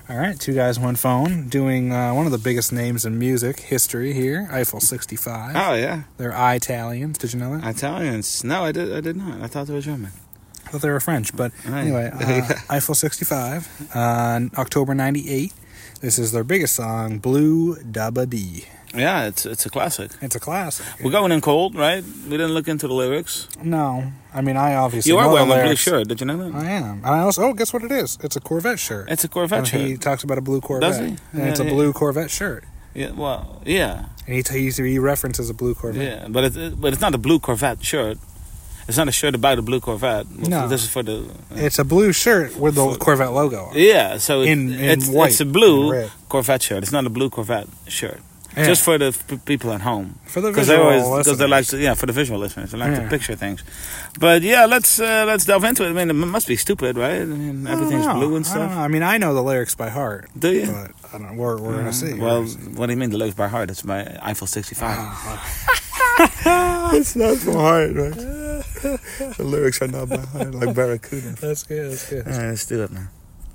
All right, two guys, one phone, doing one of the biggest names in music history here, Eiffel 65. Oh, yeah. They're Italians. Did you know that? Italians. No, I did not. I thought they were German. I thought they were French, but Right. anyway, Eiffel 65, October 98. This is their biggest song, Blue Dabba Dee. Yeah, it's a classic. It's a classic. We're going in cold, right? We didn't look into the lyrics. No, I mean, I obviously You are know wearing the a blue lyrics. shirt. Did you know that? I am. And I also, guess what it is? It's a Corvette shirt. It's a Corvette And shirt. he talks about a blue Corvette. Does he? And Yeah, it's a yeah. blue Corvette shirt. Yeah, well, yeah. And he references a blue Corvette. Yeah, but it's not a blue Corvette shirt. It's not a shirt about a blue Corvette. No. This is for the... It's a blue shirt with the Corvette logo on it. Yeah, so In it's white it's a blue and red. Corvette shirt. It's not a blue Corvette shirt. Yeah. Just for the people at home. For the Because visual they like listeners. to, for the visual listeners, they like Yeah. to picture things. But yeah, let's delve into it. I mean, it must be stupid, right? I mean, everything's I don't know. blue and I don't stuff. know. I mean, I know the lyrics by heart. Do you? But I don't know. We're going to see. Well, what do you mean the lyrics by heart? It's by Eiffel 65. It's not by heart, right? The lyrics are not by heart, like Barracuda. That's good. That's good. All right, let's do it now.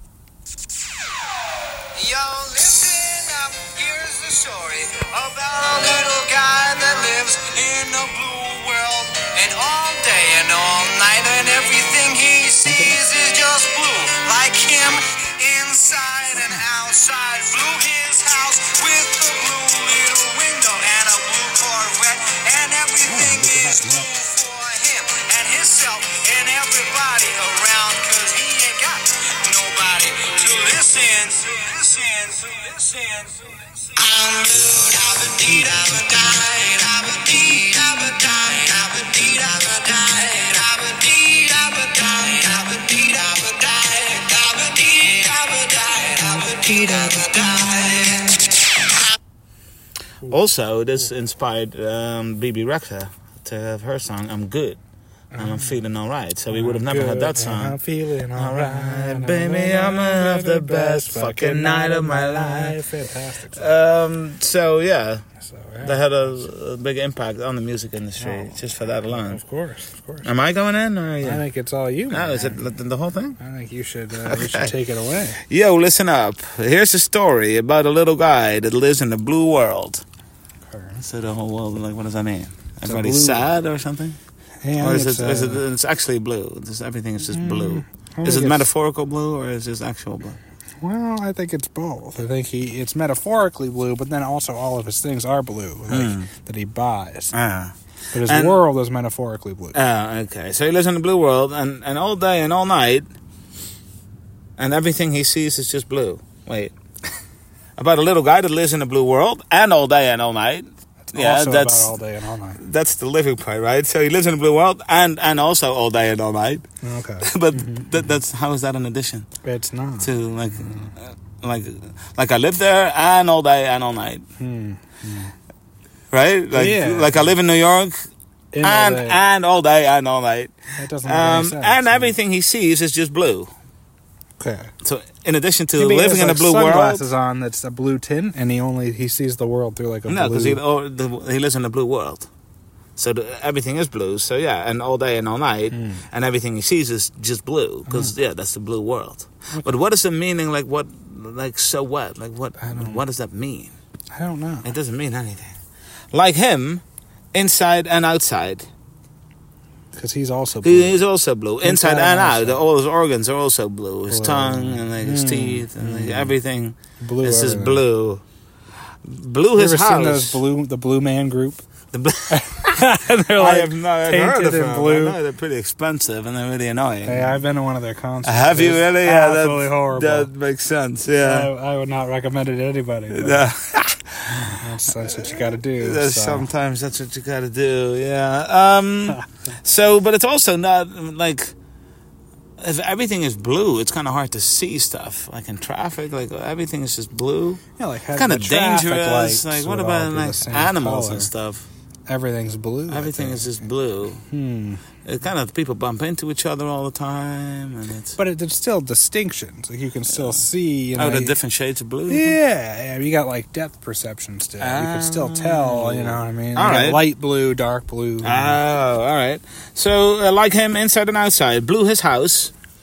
Yo, listen up, here's the story about a little guy that lives in a blue world. And all day and all night, and everything he sees is just blue. Like him, inside and outside. Blue his house with a blue little window and a blue Corvette. And everything is blue for him and himself and everybody around. Cause he ain't got nobody to listen. I'm blue, dabba-dee, dabba-die, dabba-dee, dabba-die, dabba-dee, dabba-die, dabba-dee, dabba-die, dabba-dee, dabba-die, dabba-dee, dabba-die, dabba-dee, dabba-die. Also, this inspired BB Rexha to have her song, I'm Good. And I'm feeling alright. So we would have never had that song. I'm feeling alright, baby, I'm gonna have the best fucking night of my life. Fantastic song. So yeah, So, yeah. they had a big impact on the music industry just for that alone. Of course. Am I going in or I think it's all you. No, man. is it the whole thing? I think you should take it away. Yo, listen up. Here's a story about a little guy that lives in the blue world. So the whole world, like, what does that mean? Everybody's blue- sad or something? Yeah, Or is it's, it's actually blue? Everything is just blue. I Is think it it's- metaphorical blue or is it actual blue? Well, I think it's both. I think it's metaphorically blue, but then also all of his things are blue that he buys. Ah. But his And- world is metaphorically blue. Okay. So he lives in the blue world and all day and all night, and everything he sees is just blue. Wait. About a little guy that lives in the blue world and all day and all night. Also about all day and all night. That's the living part, right? So he lives in the blue world and also all day and all night. Okay. But that's how is that an addition It's not. to like I live there and all day and all night, right? Like I live in New York In all day. and all day and all night, That doesn't make any sense. and everything he sees is just blue. Okay. So in addition to Maybe he living has, in a like, blue world, sunglasses on that's a blue tint, and he sees the world through like a no, blue. because he lives in the blue world. So everything is blue. So yeah, and all day and all night, and everything he sees is just blue. Because that's the blue world. But what is the meaning? Like what? Like so what? Like what? What does that mean? I don't know. It doesn't mean anything. Like him, inside and outside. Because he's also blue. He is also blue, inside and out. outside. All his organs are also blue. His Blue. tongue and like his teeth and like everything. Blue. This is everything. blue. Blue You his ever house. seen the Blue Man Group? The blue. They're I like have not heard painted of in them. blue. I know they're pretty expensive and they're really annoying. Hey, I've been to one of their concerts. Have you It's really? Yeah, absolutely horrible. that makes sense. Yeah. I would not recommend it to anybody. But that's what you got to do. So. Sometimes that's what you got to do. Yeah. So, but it's also not like if everything is blue, it's kind of hard to see stuff. Like in traffic, like everything is just blue. Yeah, like Kind of the traffic dangerous. lights Like what would about all be like the same animals color. and stuff? Everything's blue. I Everything think. is just blue. It kind of people bump into each other all the time, and it's But there's still distinctions. Like you can still see. You know, the different shades of blue. Yeah, you got like depth perception still. You can still tell. You know what I mean? All You got right. light blue, dark blue. Oh, all right. So, like him, inside and outside, blue his house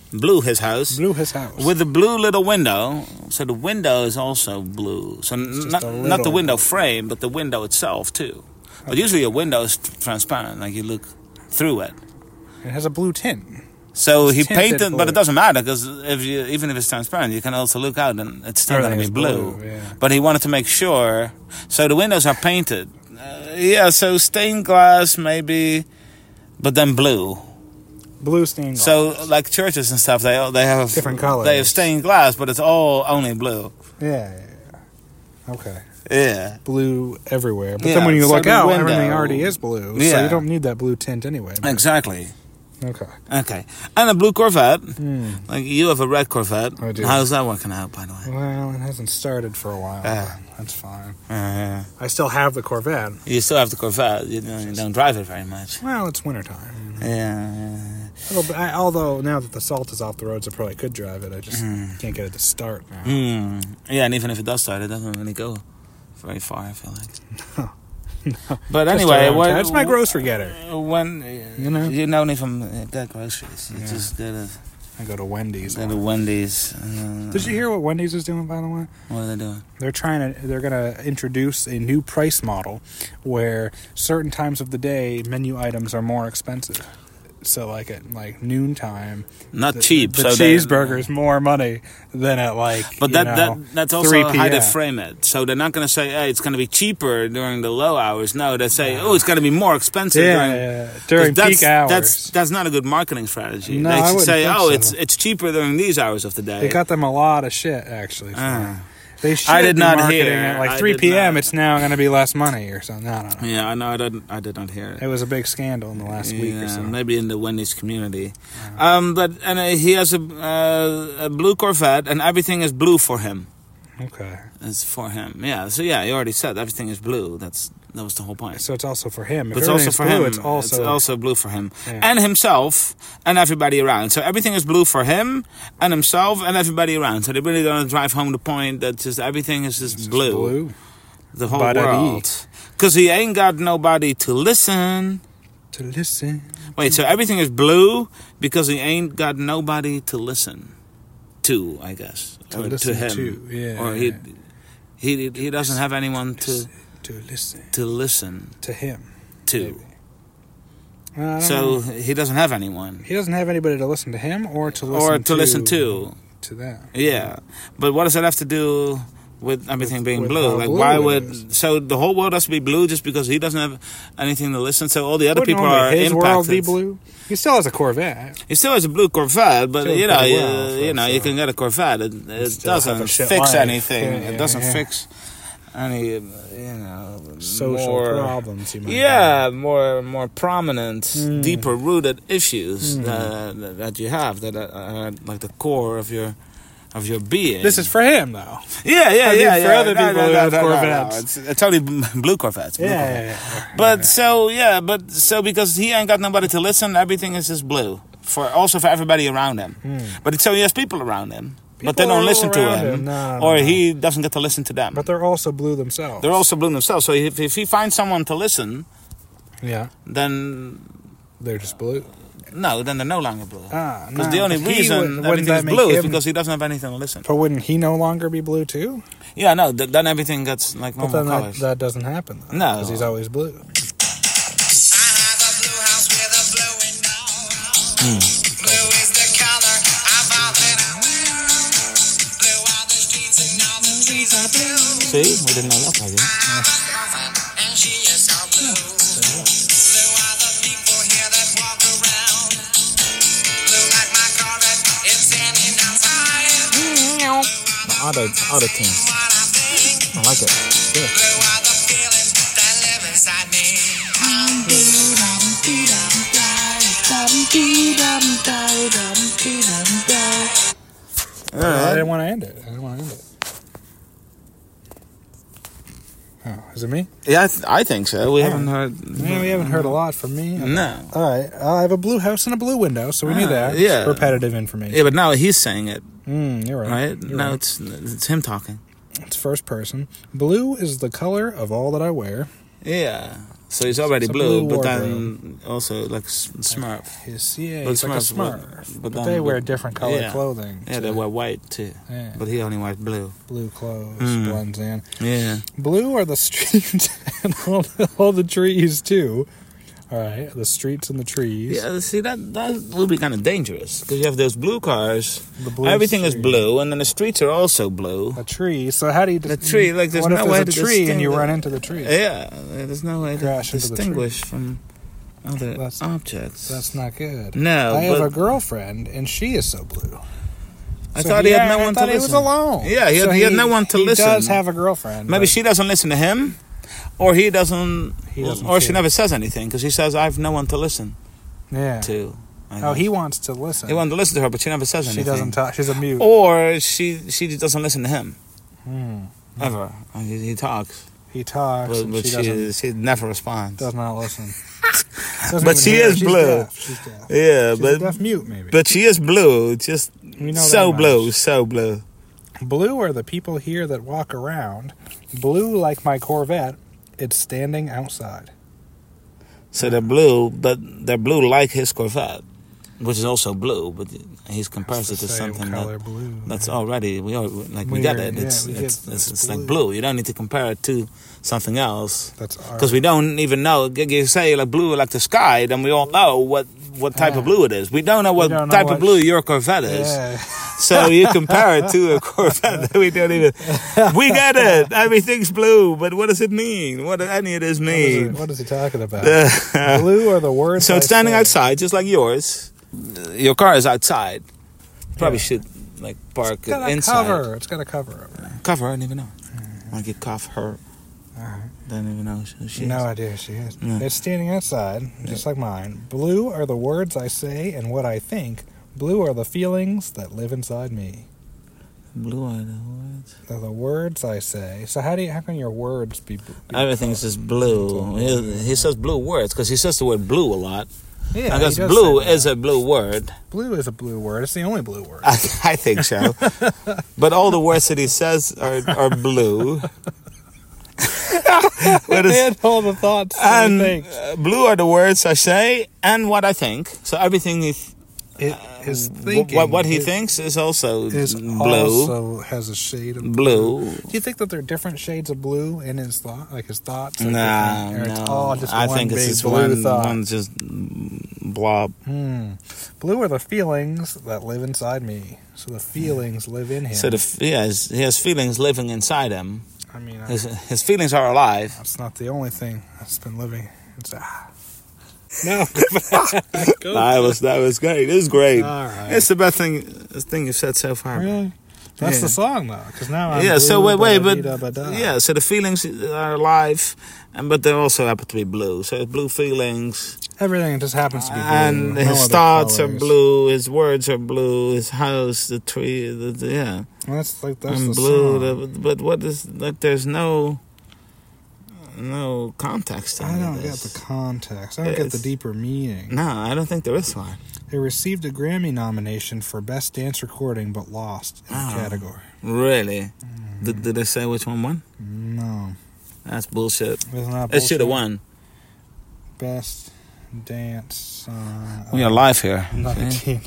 Blue his house. Blue his house. With a blue little window. So the window is also blue. So not the window frame, but the window itself too. But usually a window is transparent, like you look through it. It has a blue tint. So he tinted painted, blue. but it doesn't matter because even if it's transparent, you can also look out and it's still going to be blue. Yeah. But he wanted to make sure. So the windows are painted. So stained glass maybe, but then blue. Blue stained glass. So like churches and stuff, they have Different colors. They have stained glass, but it's all only blue. Yeah. Okay. Yeah. Blue everywhere. But Yeah, then when you so look the out, window- everything already is blue. So Yeah. you don't need that blue tint anyway. Exactly. Okay. Okay. And a blue Corvette. Like you have a red Corvette. I do. How's that working out, by the way? Well, it hasn't started for a while. Ah. That's fine. Yeah. I still have the Corvette. You still have the Corvette. You don't drive it very much. Well, it's wintertime. Yeah. Although now that the salt is off the roads, I probably could drive it. I just can't get it to start now. Yeah, and even if it does start, it doesn't really go very far, I feel like. No. But Just anyway, around when, town. It's my grocery getter. When You know? don't even get groceries, you just I go to Wendy's. go to Wendy's. Did you hear what Wendy's is doing, by the way? What are they doing? They're gonna introduce a new price model where certain times of the day menu items are more expensive. So like at noontime, Not cheap. The so cheeseburger is more money than at But that's 3 also how they p.m. frame it. So they're not going to say, hey, it's going to be cheaper during the low hours. No, they say, oh, it's going to be more expensive during 'cause peak hours. That's not a good marketing strategy. No, they I should wouldn't say, think oh, so. it's cheaper during these hours of the day. They got them a lot of shit actually. They should I did be not marketing hear. at like I 3 did p.m. not. It's now going to be less money or something. No. Yeah, I know. I did not hear it. It was a big scandal in the last week or so. Maybe in the Wendy's community. He has a blue Corvette, and everything is blue for him. Okay. It's for him. Yeah. So yeah, you already said everything is blue. That was the whole point. So it's also for him. If It's also everything's for blue, him. It's also blue for him Yeah. and himself and everybody around. So everything is blue for him and himself and everybody around. So they're really going to drive home the point that just everything is just blue. The whole Ba-da-dee. world. Because he ain't got nobody to listen. To listen. Wait, so everything is blue because he ain't got nobody to listen to, I guess. To Or listen him. to, yeah. Or he doesn't have anyone To listen. to listen To him. to. Maybe. I don't So know. he doesn't have anyone. He doesn't have anybody to listen to him or to listen to them. Yeah, but what does that have to do with everything being with blue? how Like, blue why it would is. so the whole world has to be blue just because he doesn't have anything to listen? So all the other Wouldn't people only are his impacted. world be blue? He still has a Corvette. He still has a blue Corvette, but Still you know, pretty well, you so- can get a Corvette. It still have a doesn't shit fix life. anything. Yeah, It doesn't yeah. fix any, Social more, problems. You might Yeah, more prominent, Hmm. deeper rooted issues that you have that are like the core of your being. This is for him, though. Yeah. for other people who have Corvettes. It's only blue Corvettes. Blue Corvettes. But so because he ain't got nobody to listen, everything is just blue. For everybody around him. But so he has people around him. But they People don't listen to around him. him. No, or no. he doesn't get to listen to them. But they're also blue themselves. They're also blue themselves. So if he finds someone to listen, Yeah. then They're just blue. no, then they're no longer blue. Because No, the only but he reason wouldn't everything that is make blue is him- because he doesn't have anything to listen. But wouldn't he no longer be blue too? Yeah, no, then everything gets like But normal then colors. that doesn't happen. Though, No. because he's always blue. I have a blue house with a blue window. Blue is the color of all that I wear. Blue are the streets and all the trees are blue. See, we didn't know that, I did. I have a girlfriend and she is so blue. Blue are the people here that walk around. Blue like my Corvette, it's standing outside. Auto tune. What I think. I like it. Blue are the feelings that live inside me. I didn't want to end it. Oh, is it me? Yeah, I think so. We haven't heard. Yeah, we haven't heard a lot from me. No. All right. I have a blue house and a blue window, so we knew that. yeah. It's repetitive information. Yeah, but now he's saying it, You're right. right? You're Now right. it's him talking. It's first person. Blue is the color of all that I wear. Yeah. So he's already It's a blue, blue but then also like Smurf. He's But like a Smurfs, Smurf. But then- they wear different colored yeah. clothing. Yeah, they wear white too, Yeah. but he only wears blue. Blue clothes, Mm. blends in. Yeah. Blue are the streets and all the trees too. All right, the streets and the trees. Yeah, see that would be kind of dangerous because you have those blue cars. The blue Everything is street. blue, and then the streets are also blue. A tree. So how do you? The tree, like there's what no if way there's to a tree and you distinguish- run into the tree? Yeah, there's no way to Crash into the distinguish from other That's- objects. That's not good. No, I have but a girlfriend and she is so blue. I thought he had no one to he was listen. alone. Yeah, he had no one to he listen. He does have a girlfriend. Maybe but she doesn't listen to him, or he doesn't, or she care. never says anything because she says, "I have no one to listen Yeah. to." I Oh, guess. he wants to listen. He wanted to listen to her, but she never says She anything. doesn't talk. She's a mute. Or she doesn't listen to him Hmm. ever. He talks, He talks, but, and but she never responds. does not listen. Doesn't But even she hear. is She's blue. Deaf. She's deaf. Yeah, She's a deaf mute, maybe. but she is blue. Just We know so that blue, much. so blue. Blue are the people here that walk around. Blue, like my Corvette, it's standing outside. So they're blue, but they're blue like his Corvette, which is also blue. But he compares it It's the to same something color that blue. that's already we We get are- it. yeah, It's we get it's blue. like blue. You don't need to compare it to something else That's our, because we don't even know. You say like blue like the sky, then we all know what type of blue it is. We don't know what don't know type what of blue your Corvette is. Yeah. So you compare it to a Corvette. We don't even. We get it. Everything's blue, but what does it mean? What does any of this mean? What is he talking about? Blue are the words. So it's I standing say. outside, just like yours. Your car is outside. Probably should like park It's got it a inside. cover. It's got a cover over it. Cover? I don't even know. Like you cuff her. All right. Don't even know who she is. No idea who she is. Yeah. It's standing outside, just like mine. Blue are the words I say and what I think. Blue are the feelings that live inside me. Blue are the words. They're the words I say. So how can your words be blue? Everything's just blue. He says blue words because he says the word blue a lot. Yeah, I guess he does blue say that. is a blue word. Blue is a blue word. It's the only blue word. I think so. But all the words that he says are blue. What is- And all the thoughts and and blue are the words I say and what I think. So everything his thinking. what he is- thinks is also is blue. also has a shade of Blue. Do you think that there are different shades of blue in his thought, like his thoughts? Are No, different, or it's no. all just I one think it's big just blue thought. one just blob. Blue are the feelings that live inside me. So the feelings live in him. So he has feelings living inside him. I mean, His feelings are alive. that's not the only thing that's been living. It's no. That was great. This is great. All right. It's the best thing you've said so far. Really? That's Yeah. the song though, because now I'm Yeah. blue, So wait, but ba-da-dee-da-ba-da. yeah. So the feelings are alive, but they also happen to be blue. So it's blue feelings, Everything just happens to be blue. and no his other thoughts are colors. blue. His words are blue. His house, the tree, yeah, Well, that's and the blue. song. But what is like? There's no context. To I any of don't get this. the context. I don't get the It's- deeper meaning. No, I don't think there is one. It received a Grammy nomination for Best Dance Recording, but lost in the category. Really? Did they say which one won? No, That's bullshit. it's not. It should have bullshit. won. Best Dance Song. We are live here. 19.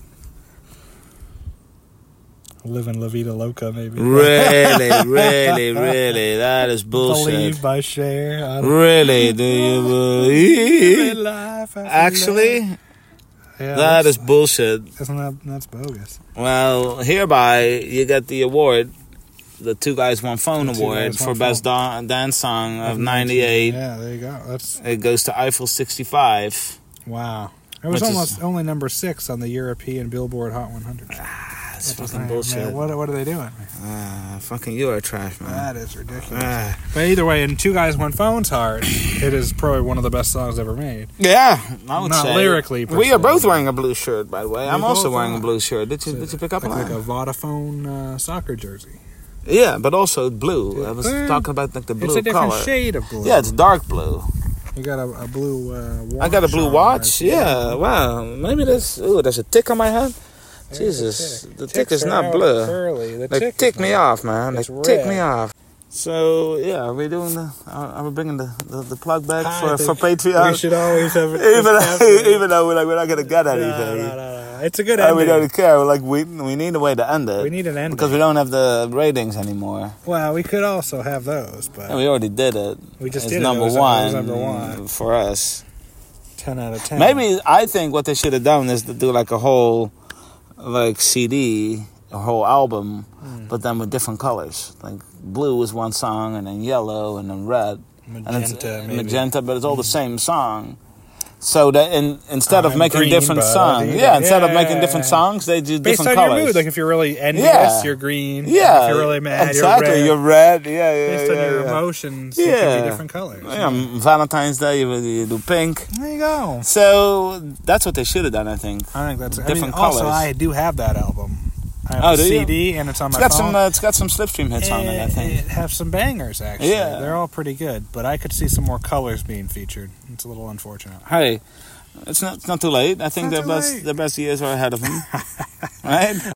Living La Vida Loca, maybe. Really, really, really. That is bullshit. Believe by Cher. I don't Really? Do you believe? life after Actually, life. Yeah, that is bullshit. that's bogus. Well, hereby you get the award, the Two Guys One Phone The Two Award Guys for One Best Phone. Dance Song of '98. Yeah, there you go. That's It goes to Eiffel 65. wow. It was Which is- almost only number 6 on the European Billboard Hot 100. That's What the fucking hell, bullshit. man? What are they doing? Fucking you are trash, man. That is ridiculous. Ah. But either way, in Two Guys One Phone's heart, it is probably one of the best songs ever made. Yeah, I would Not say. lyrically, per We are se. both wearing a blue shirt, by the way. I'm We also both wearing are. a blue shirt. Did you pick up on Like that? a Vodafone soccer jersey. Yeah, but also blue. I was Eh, talking about like the blue It's a different color. shade of blue. Yeah, it's dark blue. You got a blue watch. I got a blue on watch. there. Yeah, wow. Maybe there's a tick on my head. Jesus, the tick Ticks is are not out blue. early. The They tick tick is me not. off, man. They It's tick red. me off. So yeah, are we doing are we bringing the plug back I for think Patreon? We should always have it. even though we're not gonna get anything. No. It's a good And ending. we don't care. Like we need a way to end it. We need an ending. because we don't have the ratings anymore. Well, we could also have those, but And we already did it. we just It's did number it. It one, was number one. for us. 10 out of 10. Maybe I think what they should have done is to do like a whole like CD, a whole album, but then with different colors. Like blue was one song, and then yellow, and then red, and it's magenta, but it's all the same song. So that instead of making green, different but songs, instead of making different songs, they do based different on colors. your mood. Like if you're really envious, Yeah. you're green. Yeah, If you're really mad, exactly. you're red. Yeah, Based on your yeah. emotions, it can Yeah. be different colors. Yeah, Valentine's Day, you do pink. There you go. So that's what they should have done, I think. I think that's Different Also, colors. I do have that album. I have Oh, the do you? CD, and it's on It's my got phone. it's got some Slipstream hits on it, I think. It has some bangers, actually. Yeah. They're all pretty good, but I could see some more colors being featured. It's a little unfortunate. Hey, it's not too late. I think Not too late. the best years are ahead of them. Right?